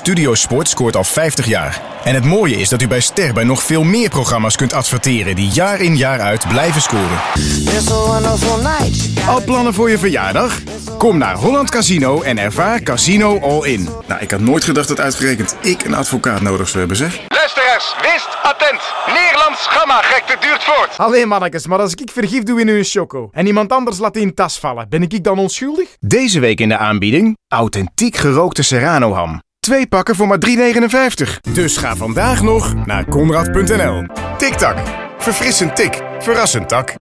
Studio Sport scoort al 50 jaar. En het mooie is dat u bij Ster bij nog veel meer programma's kunt adverteren die jaar in jaar uit blijven scoren. Al plannen voor je verjaardag? Kom naar Holland Casino en ervaar Casino All-in. Nou, ik had nooit gedacht dat uitgerekend ik een advocaat nodig zou hebben, zeg. Luisteraars, wees attent. Nederlands gammagekte duurt voort. Allee mannetjes, maar als ik vergif doe in uw choco en iemand anders laat in een tas vallen, ben ik dan onschuldig? Deze week in de aanbieding authentiek gerookte Serrano-ham. 2 pakken voor maar €3,59. Dus ga vandaag nog naar Konrad.nl. Tik-tak. Verfrissend tik. Verrassend tak.